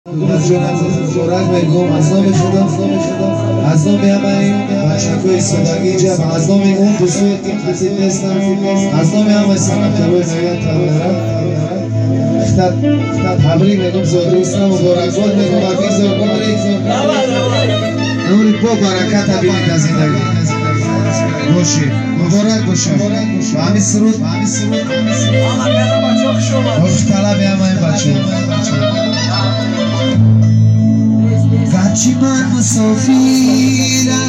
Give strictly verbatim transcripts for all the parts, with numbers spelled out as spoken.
از جانم جرأت میگم از نام خدا از نام همه بچه‌های صداگی جمع از نام اون دوستوی که خسید نیستن از نام همه سنت‌های نگاه تبرک تبریک میگم زودروستم و مبارکباد میگم حفیظ و عمری عمری با برکت ببینید از زندگی باشید مبارک باشید و همین سرود خوش طلب همه بچه‌ها بچی من مسافیرم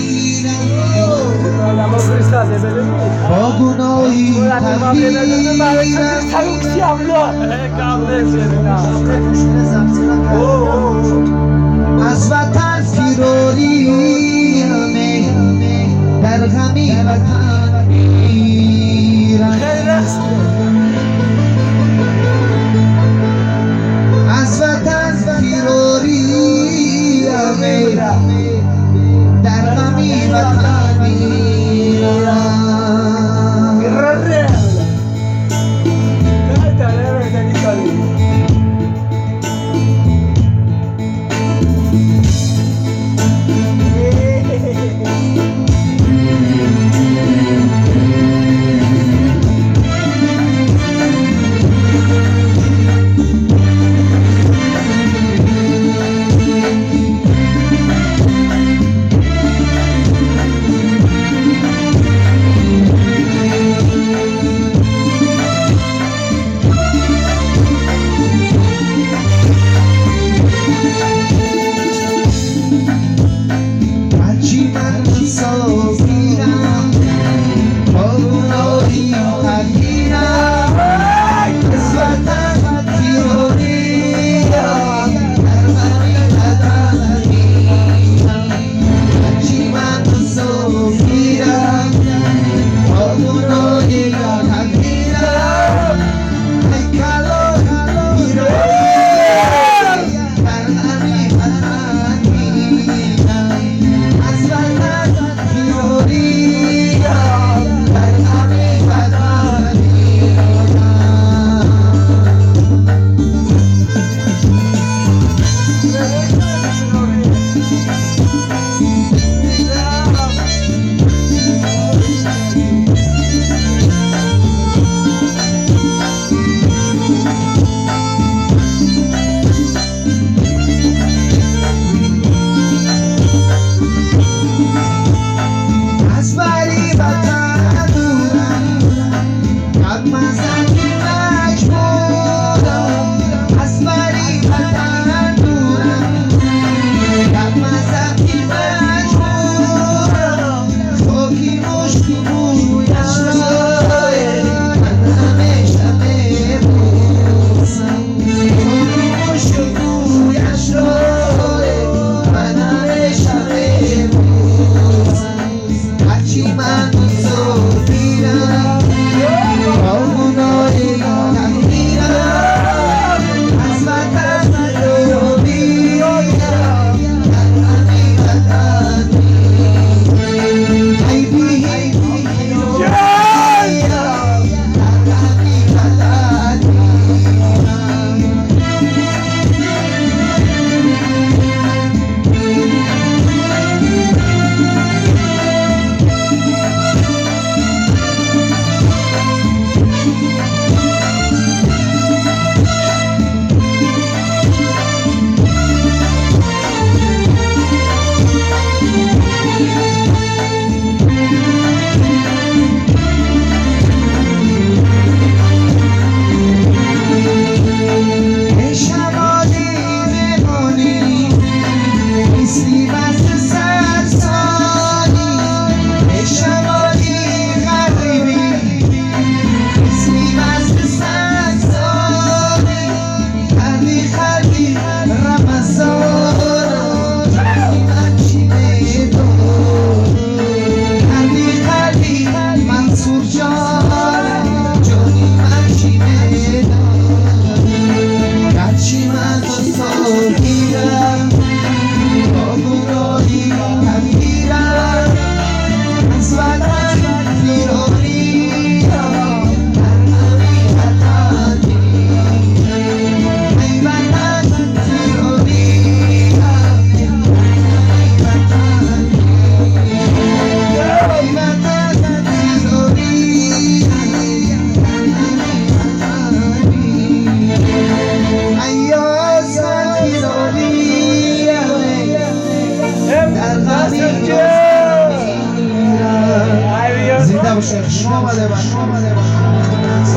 با گناهی تقدیرم از وطن فراریم در غمی وطن میرم از وطن فراریم در غمی وطن میرم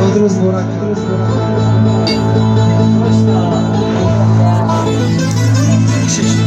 درست مبارک درست مبارک